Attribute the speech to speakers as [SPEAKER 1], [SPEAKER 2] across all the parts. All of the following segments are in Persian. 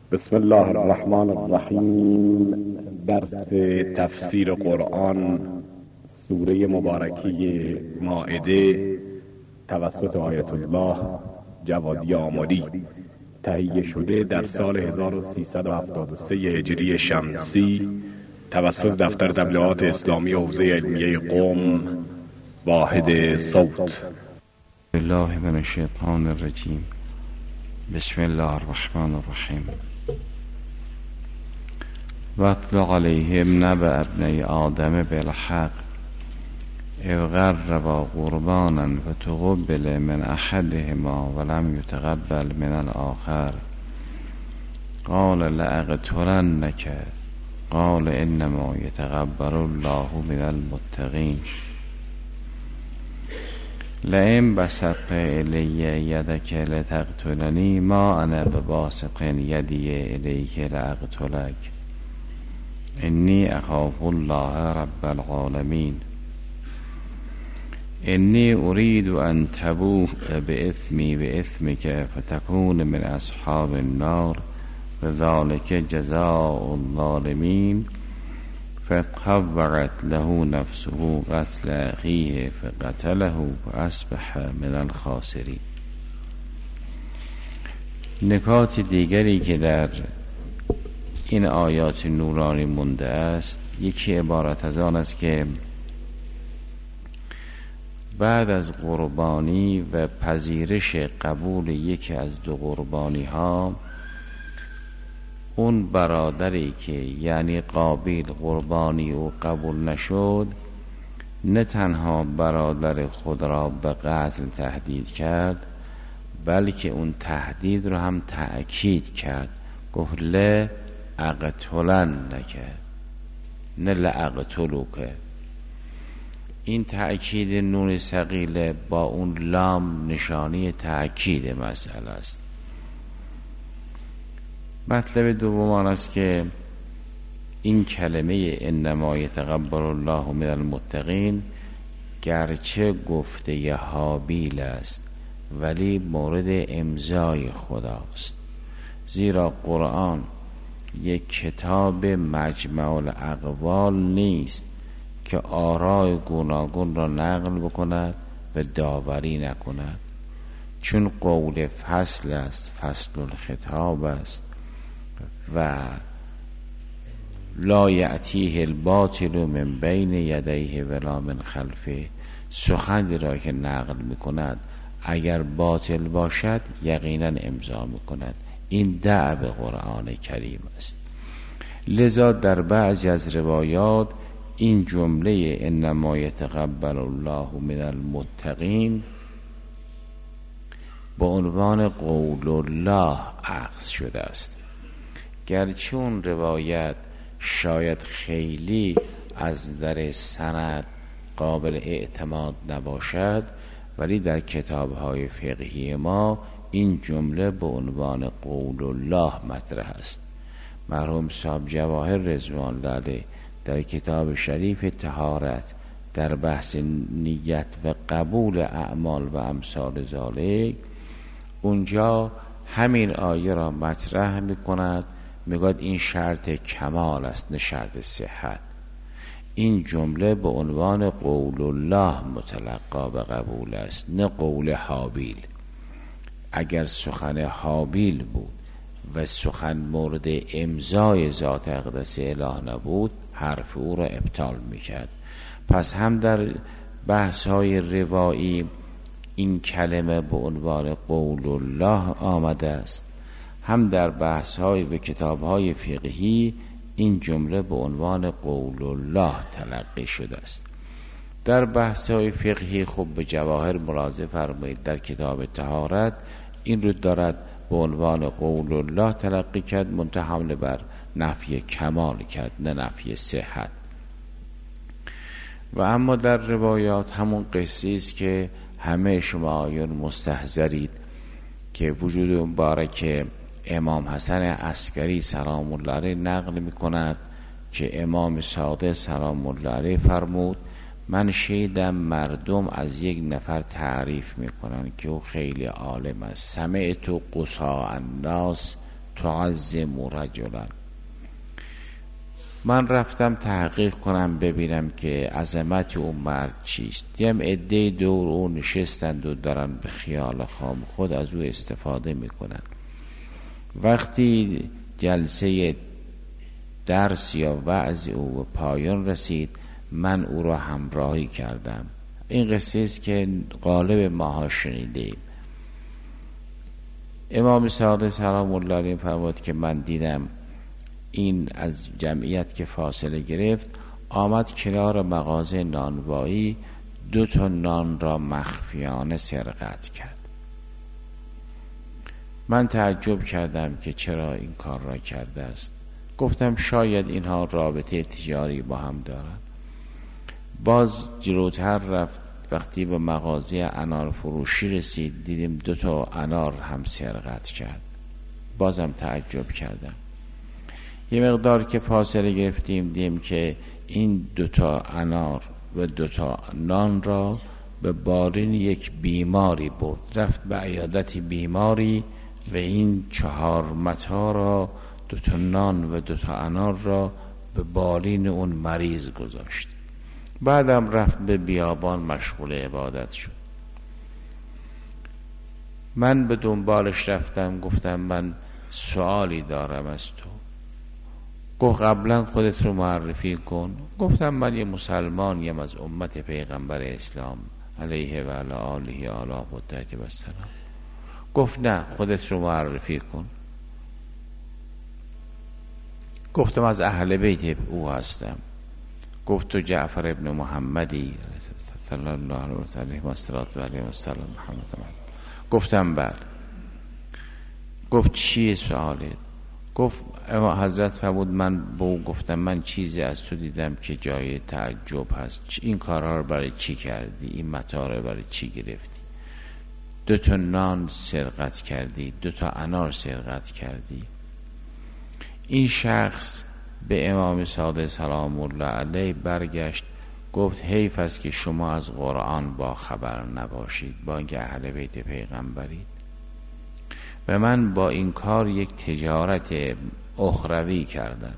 [SPEAKER 1] بسم الله الرحمن الرحیم. درس تفسیر قرآن سوره مبارکه مائده توسط آیت الله جوادی آملی تهیه شده در سال 1373 هجری شمسی توسط دفتر تبلیغات اسلامی حوزه علمیه قم واحد صوت.
[SPEAKER 2] بالله من الشیطان الرجیم. بسم الله الرحمن الرحیم. واتل علیهم نبأ ابنی آدم بالحق اذ قربا قربانا فتقبل من احدهما ولم يتقبل من الآخر قال لأقتلنك قال انما يتقبل الله من المتقین. لئن بسطت الی یدک لتقتلنی ما انا بباسط یدی الیک لاقتلک انی اخاف الله رب العالمین انی اريد ان تبوء باثمی باثمک فتكون من اصحاب النار وذلك جزاء الظالمین. فطوعت له نفسه قتل اخیه فقتله فاصبح من الخاسرین. نکات دیگری که در این آیات نورانی مونده است، یکی عبارت از آن است که بعد از قربانی و پذیرش قبول یکی از دو قربانی ها، اون برادری که یعنی قابیل قربانی او قبول نشد، نه تنها برادر خود را به قتل تهدید کرد، بلکه اون تهدید رو هم تأکید کرد، گفت لأقتلنک نه لأقتلک. این تأکید نون ثقیله با اون لام نشانی تأکید مسئله است. مطلب دوم آن است که این کلمه انما یتقبل الله من المتقین گرچه گفته هابیل است ولی مورد امضای خداست، زیرا قرآن یک کتاب مجمع الاقوال نیست که آراء گوناگون را نقل بکند و داوری نکند، چون قول فصل است، فصل الخطاب است و لا یأتیه الباطل من بین یدیه ولا من خلفه. سخنی را که نقل میکند اگر باطل باشد یقینا امضا میکند. این دأب قرآن کریم است. لذا در بعضی از روایات این جمله انما یتقبل الله من المتقین با عنوان قول الله اخذ شده است. گرچه اون روایت شاید خیلی از در سند قابل اعتماد نباشد، ولی در کتاب‌های فقهی ما این جمله به عنوان قول الله مطرح است. مرحوم صاحب جواهر رضوان الله علیه در کتاب شریف طهارت در بحث نیت و قبول اعمال و امثال ذالک، اونجا همین آیه را مطرح می‌کند، میگوید این شرط کمال است نه شرط صحت. این جمله به عنوان قول الله متلقا به قبول است نه قول هابیل. اگر سخن هابیل بود و سخن مورد امضای ذات اقدس اله نبود، حرف او را ابطال میکرد. پس هم در بحث های روایی این کلمه به عنوان قول الله آمده است، هم در بحث های و کتاب های فقهی این جمله به عنوان قول الله تلقی شده است. در بحث های فقهی خوب به جواهر مراجعه فرمایید. در کتاب طهارت این رو دارد به عنوان قول الله تلقی کرد، منتها حمله بر نفی کمال کرد نه نفی صحت. و اما در روایات همون قصه است که همه شما آیون مستحضرید که وجود مبارک امام حسن عسکری سلام الله علیه نقل می کند که امام صادق سلام الله علیه فرمود من شیدم مردم از یک نفر تعریف میکنن که او خیلی عالم است. سمعت قصاء الناس تعظم رجلا. من رفتم تحقیق کنم ببینم که عظمت اون مرد چیست. دیم عده دور اون نشستند و دارن به خیال خام خود از او استفاده میکنن. وقتی جلسه درس یا وعظ او به پایان رسید، من او را همراهی کردم. این قصه است که غالب ماها شنیدیم. امام صادق سلام الله علیه فرمود که من دیدم این از جمعیت که فاصله گرفت، آمد کنار مغازه نانوایی 2 نان را مخفیانه سرقت کرد. من تعجب کردم که چرا این کار را کرده است. گفتم شاید اینها رابطه تجاری با هم دارند. باز جلوتر رفت، وقتی به مغازه انار فروشی رسید دیدیم 2 انار هم سرقت کرد. بازم تعجب کردم. یه مقدار که فاصله گرفتیم دیدیم که این 2 انار و 2 نان را به بارین یک بیماری برد. رفت به عیادت بیماری و این 4 متاع را 2 نان و 2 انار را به بالین اون مریض گذاشت. بعدم رفت به بیابان مشغول عبادت شد. من به دنبالش رفتم، گفتم من سوالی دارم از تو. گفت قبلا خودت رو معرفی کن. گفتم من یه مسلمانیم از امت پیغمبر اسلام علیه و علی آله آله و تحت و سلام. گفت نه، خودت رو معرفی کن. گفتم از اهل بیت او هستم. گفت تو جعفر ابن محمدی صلی الله علیه و سلم و علیه و سلم محمد. گفتم بله. گفت چیه سوالت؟ گفت حضرت فرمود من به او گفتم من چیزی از تو دیدم که جای تعجب هست. این کارها رو برای چی کردی؟ این متاع رو برای چی گرفتی؟ 2 نان سرقت کردی، 2 انار سرقت کردی. این شخص به امام صادق سلام الله علیه برگشت، گفت حیف است که شما از قرآن با خبر نباشید، با اینکه اهل بیت پیغمبرید. و من با این کار یک تجارت اخروی کردم.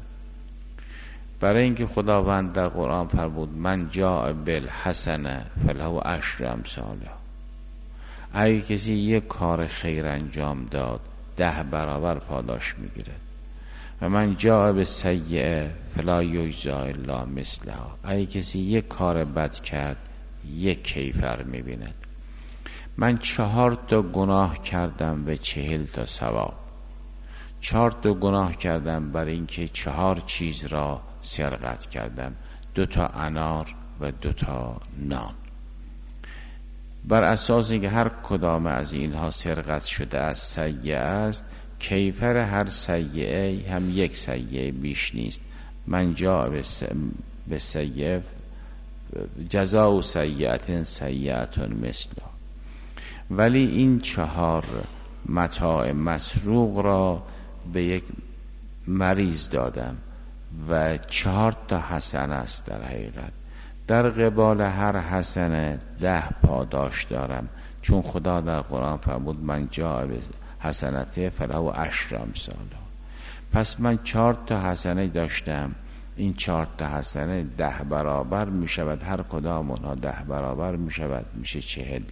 [SPEAKER 2] برای اینکه خداوند در قرآن فرمود من جاء بالحسنه فله 10 امثالها. اگه کسی یک کار خیر انجام داد 10 برابر پاداش میگیرد. و من جاء بالسیئه فلا یجزی الا مثلها. اگه کسی یک کار بد کرد 1 کیفر میبیند. من 4 گناه کردم و 40 ثواب. 4 گناه کردم برای اینکه 4 چیز را سرقت کردم، 2 انار و 2 نان. بر اساس اینکه هر کدام از اینها سرقت شده از سیئه است، کیفر هر سیئه هم 1 سیئه بیش نیست. من جا به سیئه جزاء سیئه سیئه مثله. ولی این 4 متاع مسروق را به یک مریض دادم و 4 حسنه است. در حقیقت در قبال هر حسنه 10 پاداش دارم، چون خدا در قرآن فرمود من جاء حسنته فله 10 امثالها. پس من 4 حسنه داشتم. این 4 حسنه 10 برابر می شود، هر کدام اونها 10 برابر می شود، میشه 40.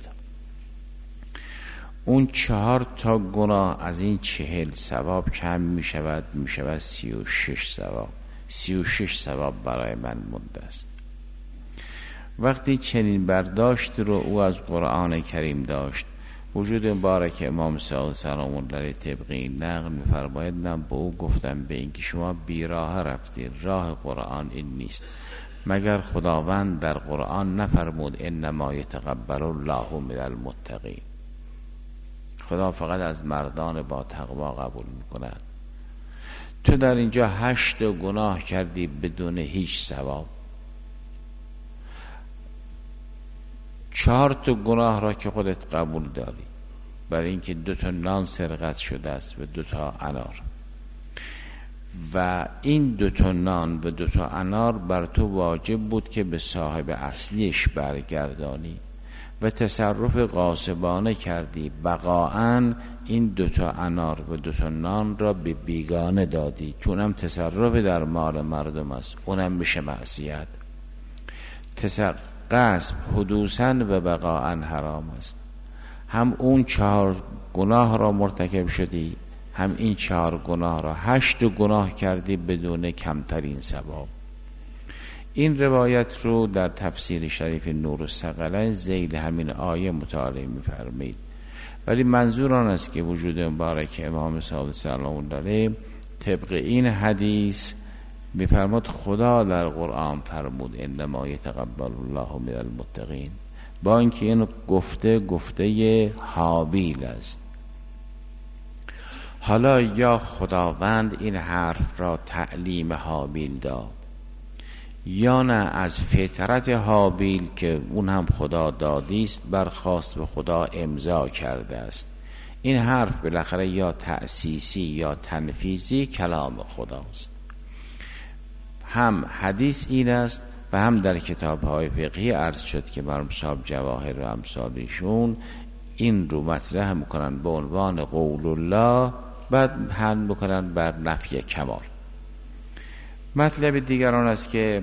[SPEAKER 2] اون 4 گناه از این 40 ثواب کم می شود، می شود 36 ثواب. 36 ثواب برای من مونده است. وقتی چنین برداشت رو او از قرآن کریم داشت، وجود مبارک امام صادق سلام الله علیه طبق این نقل می‌فرماید من به او گفتم به اینکه شما بیراه رفتید، راه قرآن این نیست. مگر خداوند در قرآن نفرمود انما یتقبل الله من المتقین؟ خدا فقط از مردان با تقوا قبول می‌کند. تو در اینجا 8 گناه کردی بدون هیچ ثواب. 4 گناه را که خودت قبول داری، برای اینکه 2 نان سرقت شده است و 2 انار، و این 2 نان و 2 انار بر تو واجب بود که به صاحب اصلیش برگردانی. و تصرف غاصبانه کردی، بقاعاً این 2 انار و 2 نان را به بیگانه دادی، چون هم تصرف در مال مردم است، اونم میشه معصیت. غصب حدوثاً و بقاعاً حرام است. هم اون 4 گناه را مرتکب شدی، هم این 4 گناه را 8 گناه کردی بدون کمترین ثواب. این روایت رو در تفسیر شریف نورالثقلین ذیل همین آیه مطالعه می‌فرمایید. ولی منظور آن است که وجود مبارک امام صادق سلام الله علیه طبق این حدیث می‌فرماد خدا در قرآن فرمود انما یتقبل الله من المتقین، با اینکه این گفته حابیل است. حالا یا خداوند این حرف را تعلیم حابیل داد، یا نه از فطرت حابیل که اون هم خدا دادیست برخواست و خدا امضا کرده است. این حرف بالاخره یا تأسیسی یا تنفیذی کلام خداست. هم حدیث این است و هم در کتاب‌های فقهی عرض شد که مرحوم صاحب جواهر و امثالیشون این رو مطرح میکنن به عنوان قول الله، بعد حمل میکنن بر نفی کمال. مطلب دیگران است که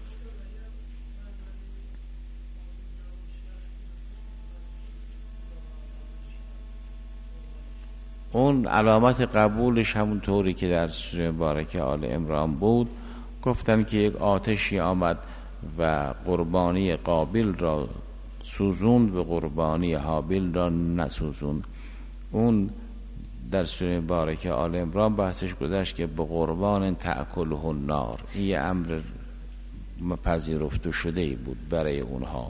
[SPEAKER 2] اون علامت قبولش همون طوری که در سوره مبارکه آل عمران بود، گفتن که یک آتشی آمد و قربانی قابیل را سوزوند و قربانی حابیل را نسوزوند. اون در سوره مبارکه آل عمران بحثش گذشت که به قربان تأکله النار، این یه امر پذیرفته شده بود برای اونها.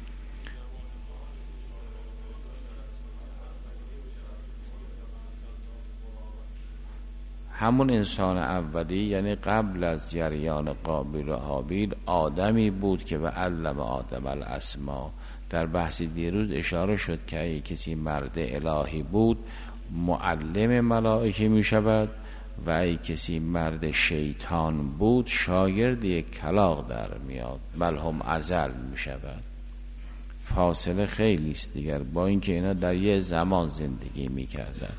[SPEAKER 2] همون انسان اولی، یعنی قبل از جریان قابیل و حابیل، آدمی بود که و علم آدم الاسما. در بحث دیروز اشاره شد که اگه کسی مرد الهی بود معلم ملائکه می شود و اگه کسی مرد شیطان بود شاگرد یک کلاغ در میاد، بل هم ازل می شود. فاصله خیلی است دیگر، با اینکه اینا در یه زمان زندگی می کردن.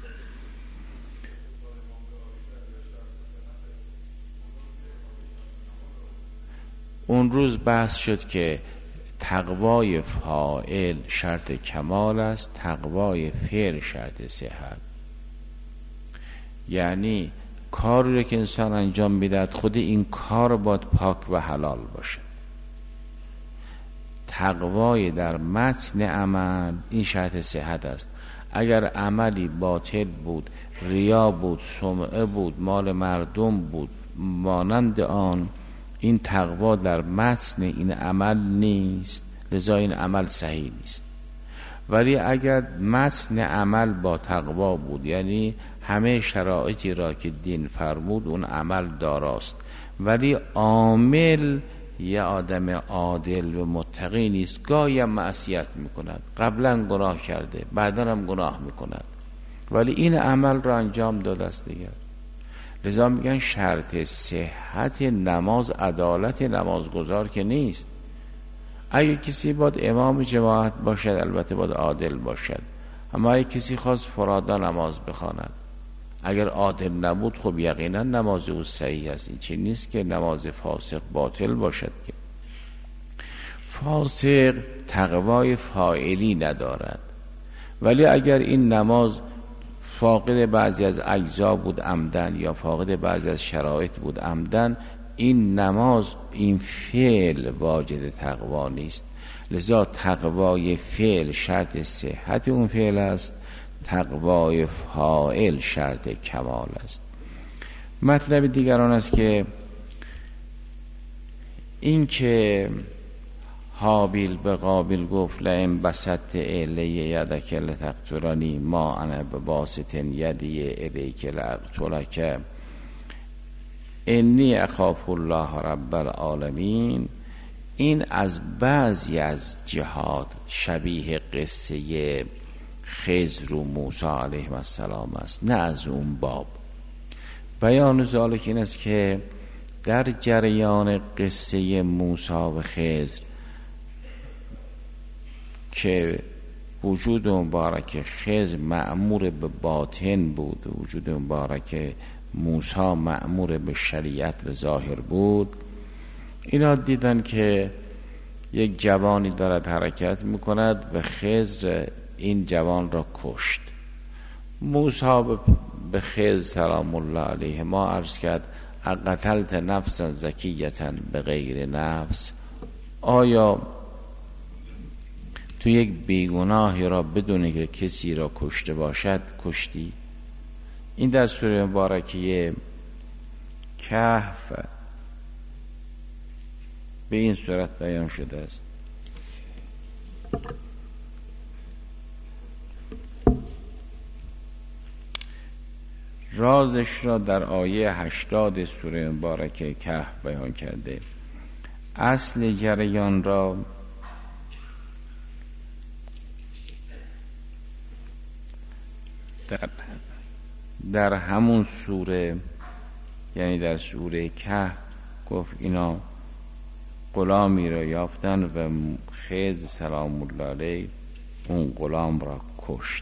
[SPEAKER 2] اون روز بحث شد که تقوای فاعل شرط کمال است، تقوای فعل شرط صحت. یعنی کاری رو که انسان انجام میده خود این کار باید پاک و حلال باشه. تقوای در متن عمل این شرط صحت است. اگر عملی باطل بود، ریا بود، سمعه بود، مال مردم بود، مانند آن، این تقوا در متن این عمل نیست، لذا این عمل صحیح نیست. ولی اگر متن عمل با تقوا بود، یعنی همه شرایطی را که دین فرمود اون عمل داراست، ولی عامل یه آدم عادل و متقی نیست، گاهی هم معصیت میکند، قبلا گناه کرده بعدا هم گناه میکند، ولی این عمل را انجام داده است دیگر. لذا میگن شرط صحت نماز عدالت نمازگزار که نیست. اگه کسی باید امام جماعت باشد البته باید عادل باشد، اما اگه کسی خواست فرادا نماز بخواند اگر عادل نبود خب یقینا نماز او صحیح است. این چی نیست که نماز فاسق باطل باشد، که فاسق تقوای فاعلی ندارد. ولی اگر این نماز فاقد بعضی از اجزا بود عمدن یا فاقد بعضی از شرایط بود عمدن، این نماز این فعل واجد تقوا نیست. لذا تقوای فعل شرط صحت اون فعل است، تقوای فاعل شرط کمال است. مطلب دیگران است که این که حابیل به قابیل گفت لئن بسطت الی یدک لتقتلنی ما انا بباسط یدی الیک لاقتلک انی اخاف الله رب العالمین، این از بعضی از جهات شبیه قصه خضر و موسی علیه السلام است، نه از اون باب. بیان ذالک این است که در جریان قصه موسی و خضر که وجود مبارک خضر مأمور به باطن بود، وجود مبارک موسی مأمور به شریعت و ظاهر بود، اینا دیدن که یک جوانی دارد حرکت میکند و خضر این جوان را کشت. موسی به خضر سلام الله علیه ما عرض کرد اقتلت نفسا زکیتا به غیر نفس، آیا تو یک بیگناهی را بدون که کسی را کشته باشد کشتی؟ این در سوره مبارکه کهف به این صورت بیان شده است. رازش را در آیه 80 سوره مبارکه کهف بیان کرده. اصل جریان را در همون سوره، یعنی در سوره کهف گفت اینا غلامی را یافتن و خضر سلام الله علیه اون غلام را کشت.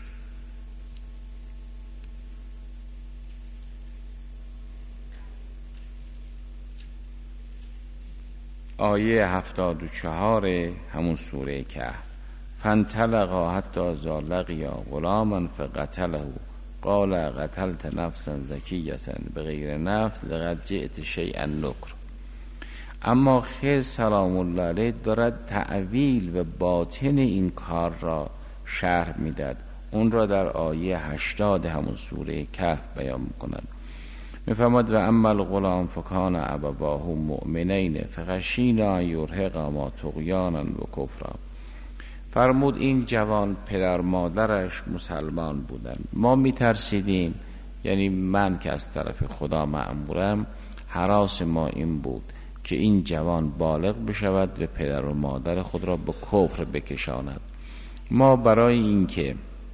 [SPEAKER 2] آیه 74 همون سوره کهف فانطلقا حتی اذا لقیا غلاما فقتله قال قتلت نفسا زکیة بغیر نفس لقد جئت شیئا نکر. اما خضر سلام الله علیه دارد تعویل و باطن این کار را شرح میداد، اون را در آیه 80 همون سوره کهف بیان میکند. میفرماد و اما الغلام فکان ابواه مؤمنین فخشینا ان یرهقا ما طغیانا و کفرا. فرمود این جوان پدر مادرش مسلمان بودن، ما میترسیدیم، یعنی من که از طرف خدا مأمورم، هراس ما این بود که این جوان بالغ بشود و پدر و مادر خود را به کفر بکشاند. ما برای اینکه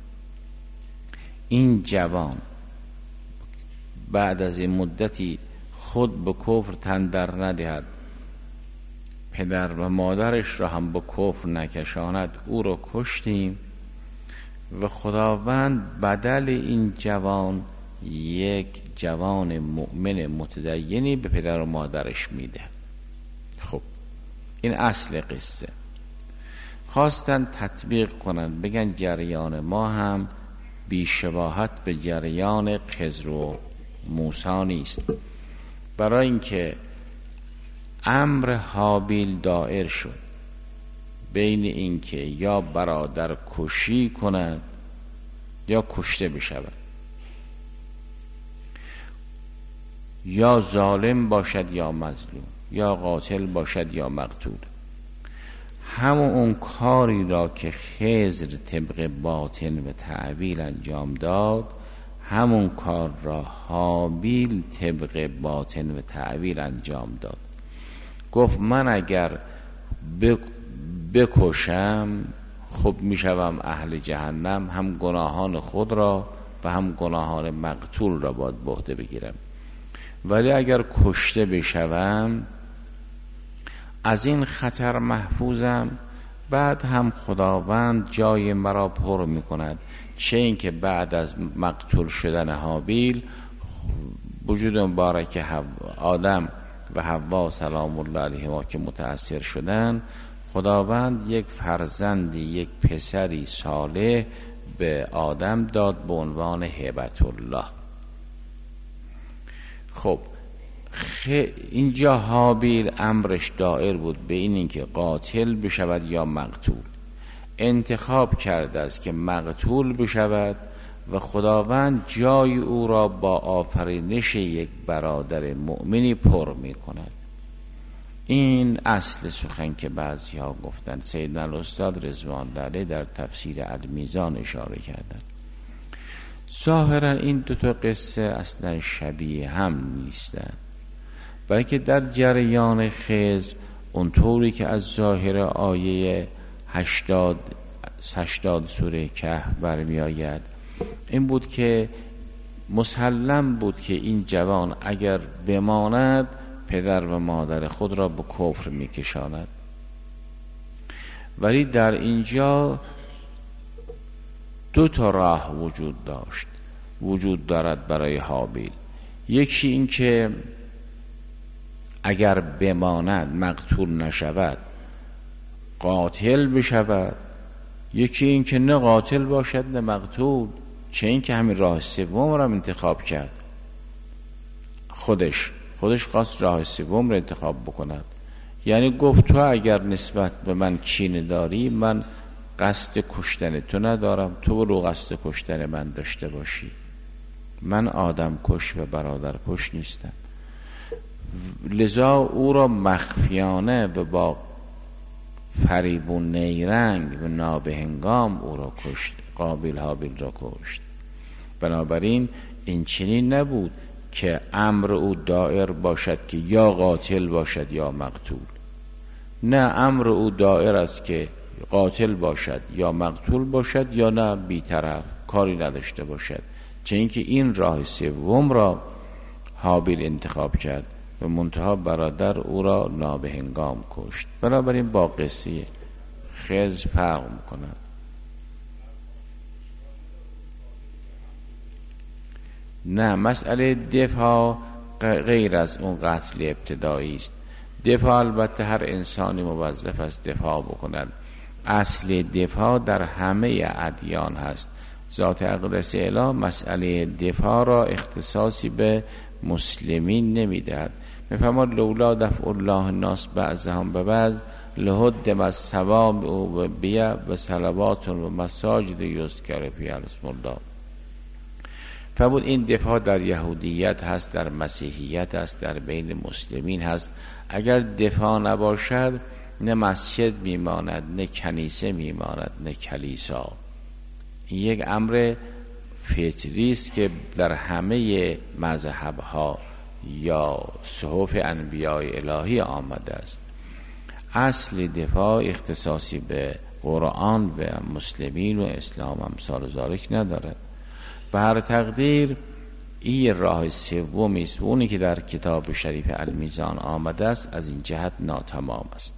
[SPEAKER 2] این جوان بعد از این مدتی خود به کفر تن در ندهد، پدر و مادرش را هم به کفر نکشاند، او را کشتیم و خداوند بدل این جوان یک جوان مؤمن متدینی به پدر و مادرش میده. خب این اصل قصه. خواستن تطبیق کنن، بگن جریان ما هم بیشباهت به جریان خضر و موسی نیست. برای اینکه امر هابیل دائر شد بین اینکه یا برادر کشی کند یا کشته بشود، یا ظالم باشد یا مظلوم، یا قاتل باشد یا مقتول. همون اون کاری را که خضر طبق باطن و تعویل انجام داد، همون کار را هابیل طبق باطن و تعویل انجام داد. گفت من اگر بکشم خب میشوم اهل جهنم، هم گناهان خود را و هم گناهان مقتول را باید به عهده بگیرم، ولی اگر کشته بشوم از این خطر محفوظم، بعد هم خداوند جای مرا پر میکند. چه این که بعد از مقتول شدن هابیل وجود مبارک آدم و حوا سلام الله علیهما که متأثر شدن، خداوند یک فرزندی، یک پسری صالح به آدم داد به عنوان هبت الله. خب اینجا هابیل امرش دائر بود به اینکه قاتل بشود یا مقتول. انتخاب کرده است که مقتول بشود و خداوند جای او را با آفرینش یک برادر مؤمنی پر می کند. این اصل سخن که بعضی ها گفتن. سیدنا الاستاد رضوان الله علیه در تفسیر المیزان اشاره کردن. ظاهرا این دو تا قصه اصلا شبیه هم نیستند، برای که در جریان خضر اونطوری که از ظاهر آیه 80 سوره کهف برمی آید این بود که مسلم بود که این جوان اگر بماند پدر و مادر خود را به کفر می کشاند، ولی در اینجا دو تا راه وجود دارد برای هابیل. یکی این که اگر بماند مقتول نشود قاتل بشود، یکی این که نه قاتل باشد نه مقتول. چه این که همین راه سوم را انتخاب کرد، خودش خواست راه سوم را انتخاب بکند. یعنی گفت تو اگر نسبت به من کینه داری، من قصد کشتن تو ندارم، تو برو قصد کشتن من داشته باشی. من آدم کش و برادر کش نیستم. لذا او را مخفیانه و با فریب و نیرنگ و نابهنگام او را کشت، قابیل هابیل را کشت. بنابراین این چنین نبود که امر او دایر باشد که یا قاتل باشد یا مقتول. نه، امر او دایر است که قاتل باشد یا مقتول باشد یا نه بی‌طرف کاری نداشته باشد. چه اینکه این راه سوم را هابیل انتخاب کرد و منتها برادر او را نابهنگام کشت. بنابراین با قصه خضر فرق می‌کند. نه، مسئله دفاع غیر از اون قتل ابتدایی است. دفاع البته هر انسانی موظف است دفاع بکند. اصل دفاع در همه ادیان هست. ذات اقدس اله مسئله دفاع را اختصاصی به مسلمین نمیدهد. میفرماد لولا دفع الله الناس بعضهم ببعض لهدم الصوامع و بیع و صلوات و مساجد یذکر فیها اسم الله. فرمود این دفاع در یهودیت هست، در مسیحیت هست، در بین مسلمین هست. اگر دفاع نباشد نه مسجد میماند، نه کنیسه میماند، نه کلیسا. این یک امر فطری است که در همه مذهب‌ها یا صحف انبیاء الهی آمده است. اصل دفاع اختصاصی به قرآن و مسلمین و اسلام امثال ذالک ندارد. به هر تقدیر این راه سومی است و اونی که در کتاب شریف المیزان آمده است از این جهت ناتمام است.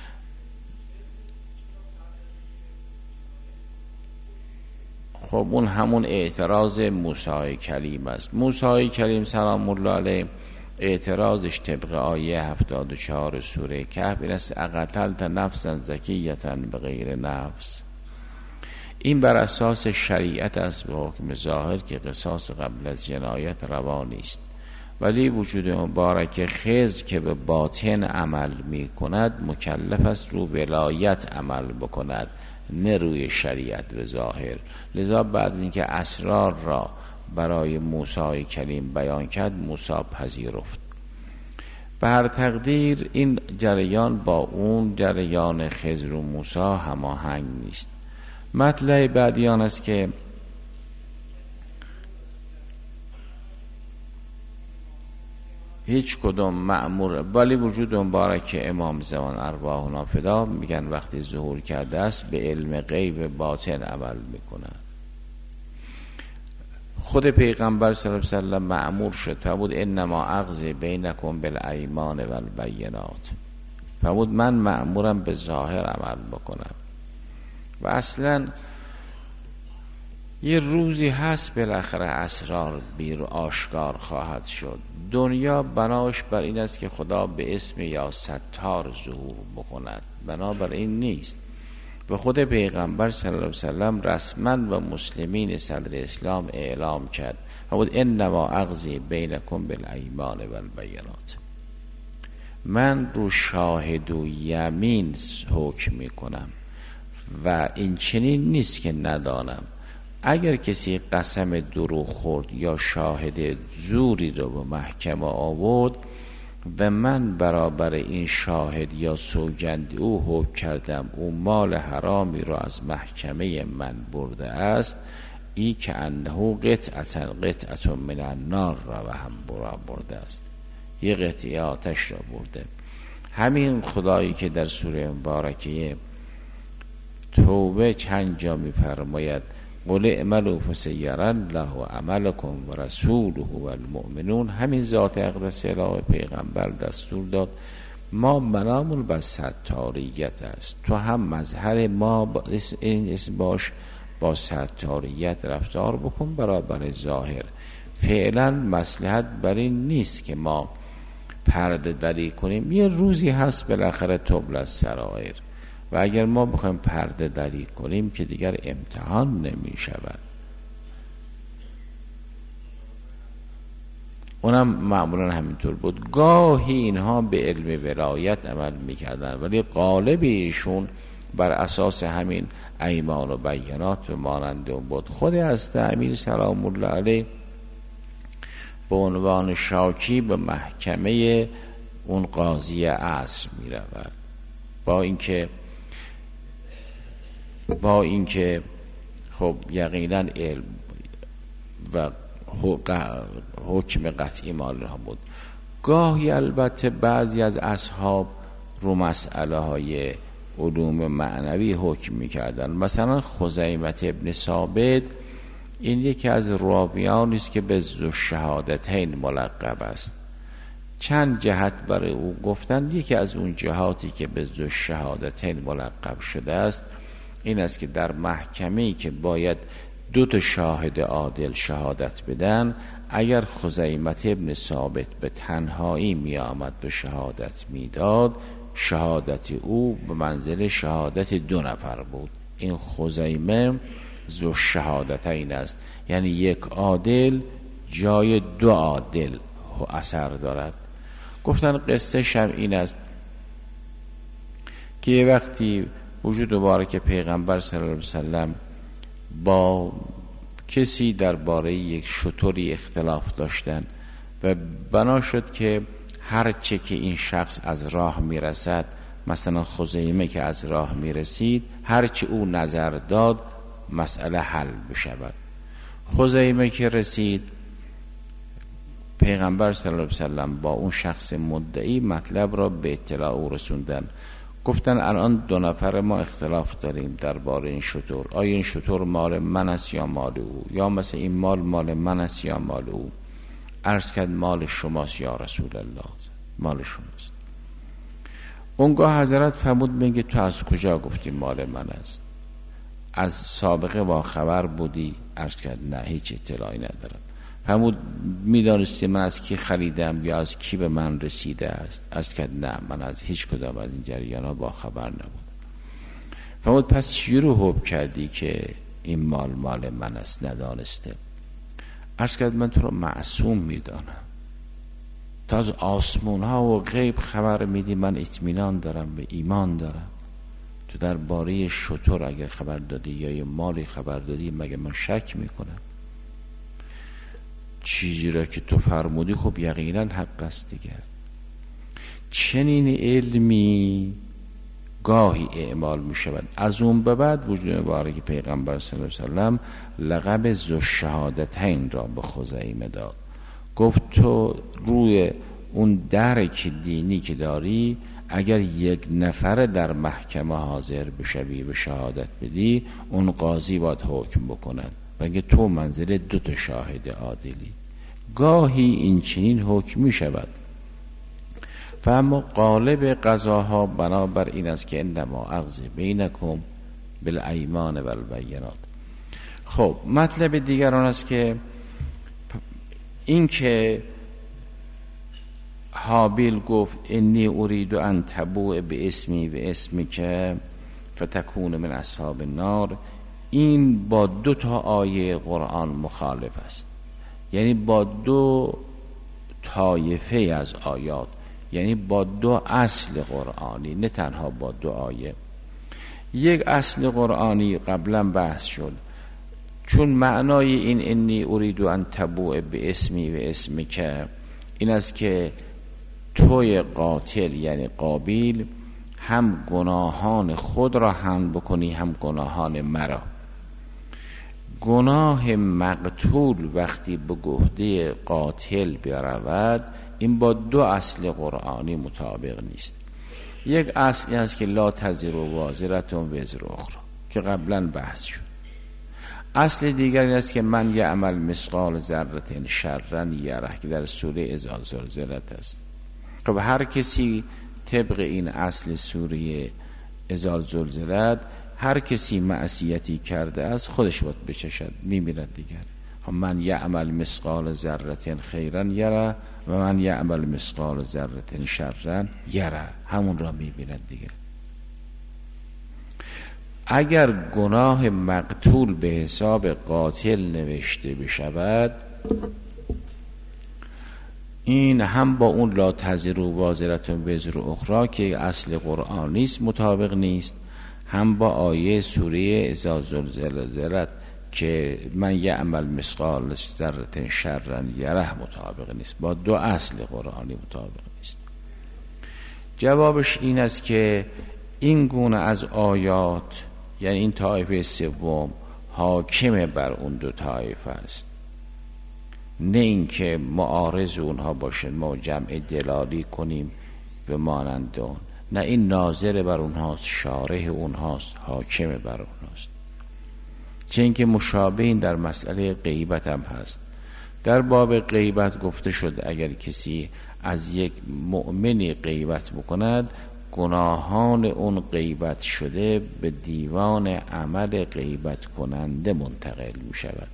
[SPEAKER 2] خب اون همون اعتراض موسی کلیم است. موسی کلیم سلام الله علیه اعتراضش طبق آیه 74 سوره کهف این است: اقتلت نفسا زکیة بغیر نفس. این بر اساس شریعت است به حکم ظاهر که قصاص قبل از جنایت روا نیست، ولی وجود مبارک خضر که به باطن عمل می کند مکلف است رو ولایت عمل بکند، نه روی شریعت و ظاهر. لذا بعد از اینکه اسرار را برای موسی کلیم بیان کرد، موسی پذیرفت. به هر تقدیر این جریان با اون جریان خضر و موسی هماهنگ نیست. مطلع بعدی آن است که هیچ کدام مأمور، ولی وجود مبارک امام زمان ارواحنا فدا میگن وقتی ظهور کرده است به علم غیب باطن عمل میکنه. خود پیغمبر صلی الله علیه و سلم مأمور شد فرمود انما اقضی بینکم بالایمان و البینات. فرمود من مأمورم به ظاهر عمل بکنم و اصلا یه روزی هست بالاخره اسرار بیر آشکار خواهد شد. دنیا بناش بر این است که خدا به اسم یا ستار ظهور بکند، بنابر این نیست. و خود پیغمبر صلی الله علیه و سلم رسما و مسلمین صدر اسلام اعلام کرد فرمود انما اقضی بینکم بالایمان و البینات. من رو شاهد و یمین حکم میکنم و این چنین نیست که ندانم. اگر کسی قسم دروغ خورد یا شاهد زوری رو به محکمه آورد و من برابر این شاهد یا سوگند او حکم کردم او مال حرامی رو از محکمه من برده است، ای که انه قطعه من النار را و هم برده است، یه قطعه آتش را برده. همین خدایی که در سوره مبارکه توبه چند جا می‌فرماید قل اعملوا فسیری الله عملکم و رسوله و المؤمنون، همین ذات اقدس اله پیغمبر دستور داد ما بنامون بر ستاریت است، تو هم مظهر ما این اسم باش، با ستاریت رفتار بکن برابر ظاهر. فعلا مصلحت بر این نیست که ما پرده دری کنیم، یه روزی هست بالاخره تبل السرائر، و اگر ما بخوایم پرده دری کنیم که دیگر امتحان نمی شود. اونم معمولا همینطور بود. گاهی اینها به علم ولایت عمل میکردن، ولی غالب ایشون بر اساس همین ایمان و بینات و مانند اون بود. خود از امیر سلام الله علیه به عنوان شاکی به محکمه اون قاضی عصر می رود، با اینکه خب یقینا علم و حکم قطعی مال ها بود. گاهی البته بعضی از اصحاب رو مسئله های علوم معنوی حکم می کردن. مثلا خزیمة ابن ثابت این یکی از راویانی است که به ذوالشهادتین ملقب است. چند جهت برای او گفتن. یکی از اون جهاتی که به ذوالشهادتین ملقب شده است این است که در محکمه‌ای که باید 2 شاهد عادل شهادت بدن، اگر خزیمة ابن ثابت به تنهایی می آمد به شهادت می داد، شهادت او به منزله شهادت 2 نفر بود. این خزیمه ذوالشهادتین است، یعنی یک عادل جای 2 عادل اثر دارد. گفتن قصه شم این است که یه وقتی وجود مبارک پیغمبر صلی الله علیه وسلم با کسی درباره یک شتری اختلاف داشتن و بنا شد که هر چه که این شخص از راه میرسد، مثلا خزیمه که از راه میرسید، هر چه او نظر داد مسئله حل بشود. خزیمه که رسید، پیغمبر صلی الله علیه وسلم با اون شخص مدعی مطلب را به اطلاع او رسوندن. گفتن الان 2 نفر ما اختلاف داریم درباره این شتر، آیا این شتر مال من است یا مال او، یا مثلا این مال من است یا مال او. عرض کرد مال شماست یا رسول الله، مال شماست. اونگاه حضرت فرمود میگه تو از کجا گفتی مال من است؟ از سابقه با خبر بودی؟ عرض کرد نه، هیچ اطلاعی ندارم. فرمود میدانستی من از کی خریدم یا از کی به من رسیده است؟ عرض کرد نه، من از هیچ کدام از این جریانا با خبر نبودم. فرمود پس چی رو حکم کردی که این مال من است ندانسته؟ عرض کرد من تو رو معصوم میدانم، تا از آسمون ها و غیب خبر میدی، من اطمینان دارم و ایمان دارم. تو درباره شتر اگر خبر دادی یا یه مالی خبر دادی مگه من شک میکنم؟ چیزی را که تو فرمودی خب یقینا حق است دیگه. چنین علمی گاهی اعمال می شود. از اون به بعد وجود مبارک پیغمبر صلی الله علیه وسلم لقب ذوالشهادتین را به خزیمه داد. گفت تو روی اون درک دینی که داری، اگر 1 نفر در محکمه حاضر بشوی و شهادت بدی، اون قاضی باید حکم بکند، بلکه تو منزل 2 شاهد عادلی. گاهی این چنین حکم می شود. و اما غالب قضاها بنابر این است که انما اخذ بینکم بالایمان و البینات. خب مطلب دیگر آن است که این که حابیل گفت انی ارید ان تبوء باسمی و اسمک فتکون من اصحاب النار، این با 2 آیه قرآن مخالف است. یعنی با 2 طایفه از آیات، یعنی با 2 اصل قرآنی، نه تنها با 2 آیه. یک اصل قرآنی قبلا بحث شد، چون معنای این انی ارید ان تبوء باسمی و اسمک این است که توی قاتل یعنی قابیل هم گناهان خود را حمل بکنی هم گناهان مرا. گناه مقتول وقتی به گفته قاتل برود، این با 2 اصل قرآنی مطابق نیست. یک اصلی هست که لا تزر وازرة وزر اخرى که قبلا بحث شد. اصل دیگری است که من یعمل مثقال ذره شرا یره که در سوره اذا زلزلت است. خب هر کسی طبق این اصل سوره اذا زلزلت هر کسی معصیتی کرده است خودش باید بچشد، میمیرد دیگر. من یعمل مثقال ذره خیرا یره و من یعمل مثقال ذره شرا یره، همون را میبیند دیگر. اگر گناه مقتول به حساب قاتل نوشته بشود، این هم با اون لا تزر وازره وزر اخرى که اصل قرآن نیست مطابق نیست، هم با آیه سوره اذا زلزلت که من یعمل مثقال ذره شرا یره مطابق نیست، با دو اصل قرآنی مطابق نیست. جوابش این است که این گونه از آیات، یعنی این طایفه سوم حاکم بر اون دو طایفه است، نه اینکه معارض اونها باشه ما جمع دلالی کنیم به مانند اون، نه، این ناظر بر اونهاست، شارح اونهاست، حاکم بر اونهاست. چه اینکه مشابه این در مسئله غیبت هم هست. در باب غیبت گفته شد اگر کسی از یک مؤمنی غیبت بکند، گناهان اون غیبت شده به دیوان عمل غیبت کننده منتقل می شود.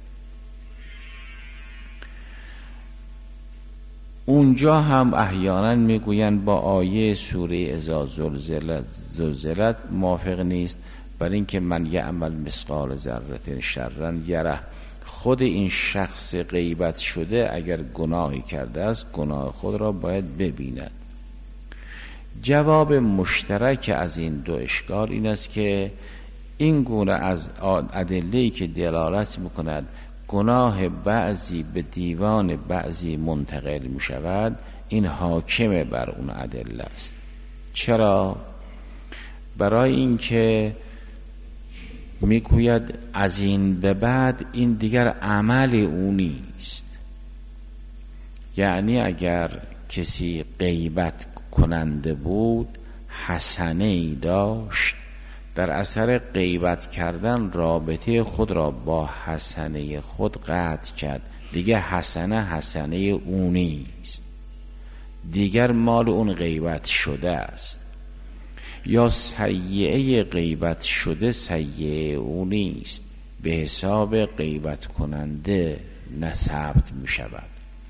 [SPEAKER 2] اونجا هم احیانا میگویند با آیه سوره اذا زلزلت موافق نیست، برای اینکه من یعمل مثقال ذره شرا یره، خود این شخص غیبت شده اگر گناهی کرده است گناه خود را باید ببیند. جواب مشترک از این دو اشکال این است که این گونه از ادله‌ای که دلالت میکند گناه بعضی به دیوان بعضی منتقل می شود، این حاکم بر اون ادله است. چرا؟ برای اینکه میگوید از این به بعد این دیگر عمل او نیست. یعنی اگر کسی غیبت کننده بود، حسنه ای داشت، در اثر غیبت کردن رابطه خود را با حسنه خود قطع کرد، دیگه حسنه او نیست، دیگر مال اون غیبت شده است. یا سیئه غیبت شده سیئه او نیست، به حساب غیبت کننده نسبت می شود.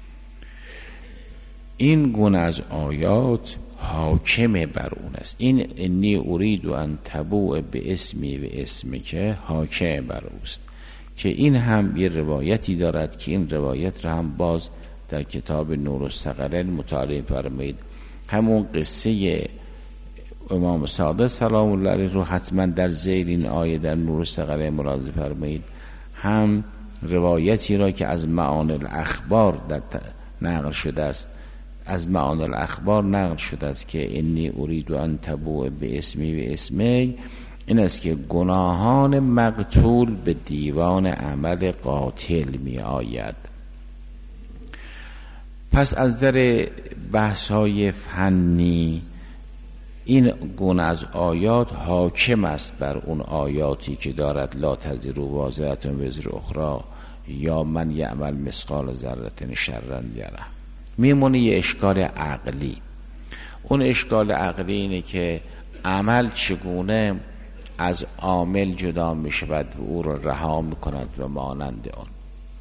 [SPEAKER 2] این گونه از آیات حاکم بر اون است. این انی ارید ان تبوء به اسمی و اسمی که حاکم بر اوست، که این هم یه روایتی دارد که این روایت را هم باز در کتاب نور الثقلین مطالعه فرمایید. همون قصه امام صادق سلام الله علیه رو حتما در ذیل این آیه در نور الثقلین ملاحظه فرمایید. هم روایتی را که از معانی الاخبار در نقل شده است، از معانی الاخبار نقل شده است که انی ارید ان تبوء به اسمی و اسمی، این است که گناهان مقتول به دیوان عمل قاتل می آید. پس از در بحث های فنی این گونه از آیات حاکم است بر اون آیاتی که دارد لا تزر وازره وزر اخرى یا من یعمل مثقال ذره شرا یره. میمونه یه اشکال عقلی. اون اشکال عقلی اینه که عمل چگونه از عامل جدا می شود و او را رها می کند و مانند آن.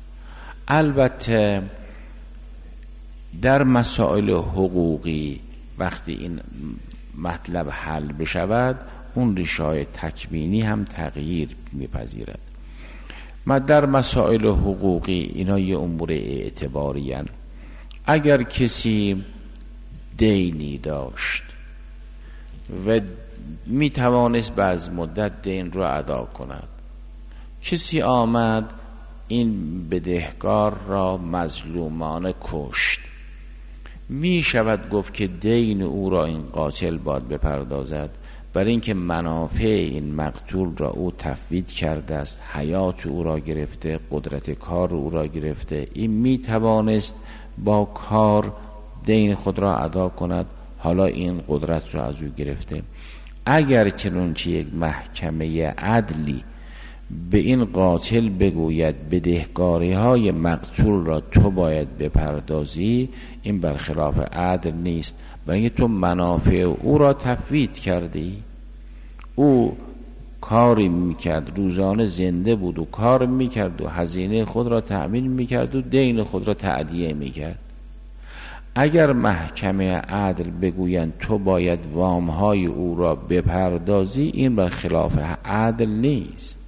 [SPEAKER 2] البته در مسائل حقوقی وقتی این مطلب حل بشود، اون ریشه‌های تکوینی هم تغییر میپذیرد. ما در مسائل حقوقی اینا یه امور اعتباری هستند. اگر کسی دینی داشت و می توانست بعد مدت دین رو ادا کند، کسی آمد این بدهکار را مظلومانه کشت، می شود گفت که دین او را این قاتل باید بپردازد، برای اینکه منافع این مقتول را او تفویض کرده است، حیات او را گرفته، قدرت کار او را گرفته، این می توانست با کار دین خود را ادا کند، حالا این قدرت را از او گرفته. اگر چنانچه یک محکمه عدلی به این قاتل بگوید بدهکاری های مقتول را تو باید بپردازی، این برخلاف عدل نیست، برای اینکه تو منافع او را تفویض کردی. او کاری میکرد، روزانه زنده بود و کار میکرد و هزینه خود را تأمین میکرد و دین خود را تأدیه میکرد. اگر محکمه عدل بگویند تو باید وامهای او را بپردازی، این بر خلاف عدل نیست.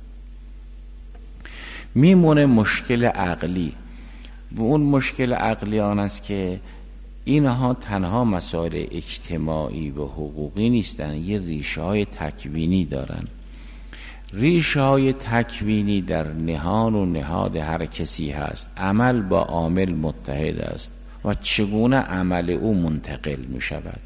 [SPEAKER 2] میمونه مشکل عقلی و اون مشکل عقلی آن است که اینها تنها مسائل اجتماعی و حقوقی نیستند، یه ریشه های تکوینی دارن. ریشه های تکوینی در نهان و نهاد هر کسی هست. عمل با عامل متحد است و چگونه عمل او منتقل می شود؟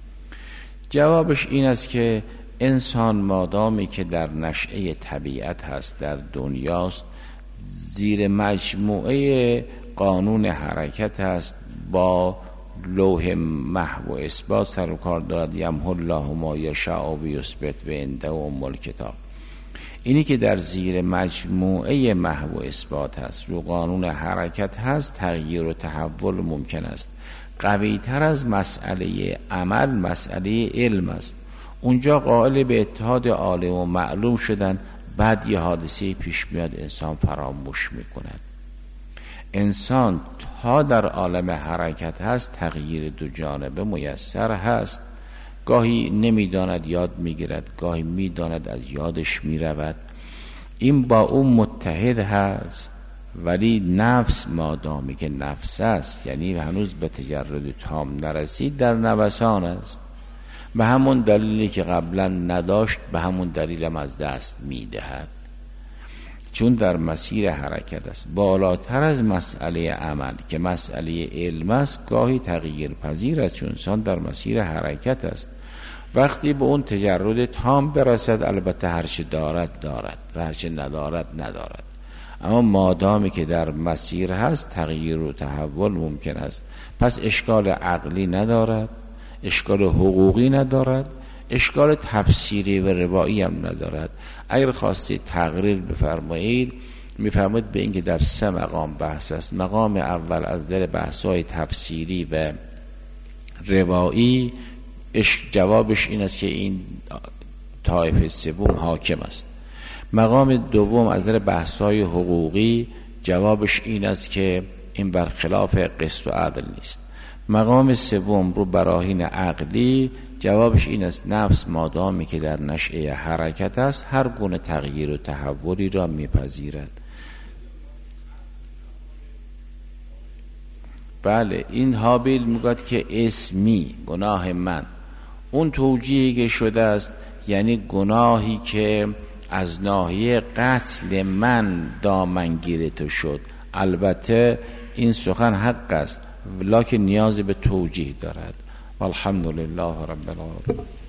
[SPEAKER 2] جوابش این است که انسان مادامی که در نشأه طبیعت هست، در دنیاست، زیر مجموعه قانون حرکت هست، با لوح محو و اثبات سر و کار دارد. یمحو الله ما یشاء و یثبت و عنده ام الکتاب. اینی که در زیر مجموعه محو و اثبات هست، رو قانون حرکت هست، تغییر و تحول ممکن است. قوی تر از مسئله عمل مسئله علم است. اونجا قائل به اتحاد عالم و معلوم شدن، بعد یه حادثه پیش میاد انسان فراموش میکند. انسان تا در عالم حرکت هست تغییر دو جانبه میسر هست. گاهی نمیداند یاد میگیرد، گاهی میداند از یادش میرود. این با اون متحد هست، ولی نفس مادامی که نفس است، یعنی هنوز به تجرد تام نرسید، در نوسان است. به همون دلیلی که قبلا نداشت، به همون دلیل هم از دست میدهد، چون در مسیر حرکت است. بالاتر از مسئله عمل که مسئله علم است، گاهی تغییر پذیر است، چون انسان در مسیر حرکت است. وقتی به اون تجرد تام برسد، البته هرچه دارد دارد و هرچه ندارد ندارد. اما مادامی که در مسیر هست، تغییر و تحول ممکن است. پس اشکال عقلی ندارد، اشکال حقوقی ندارد، اشکال تفسیری و روایی هم ندارد. اگر خواستی تقریر بفرمایید، میفرمایید به اینکه در 3 مقام بحث است. مقام اول از در بحث‌های تفسیری و روایی، جوابش این است که این طایفه سوم حاکم است. مقام دوم از در بحث‌های حقوقی، جوابش این است که این برخلاف قسط و عدل نیست. مقام سوم رو براهین عقلی، جوابش این است نفس مادامی که در نشأه حرکت است، هر گونه تغییر و تحولی را میپذیرد. بله، این حابیل میگوید که اسمی، گناه من. اون توجیهی که شده است یعنی گناهی که از ناحیه قتل من دامنگیر تو شد. البته این سخن حق است، لکن نیازی به توجیه دارد. والحمدلله رب العالمین.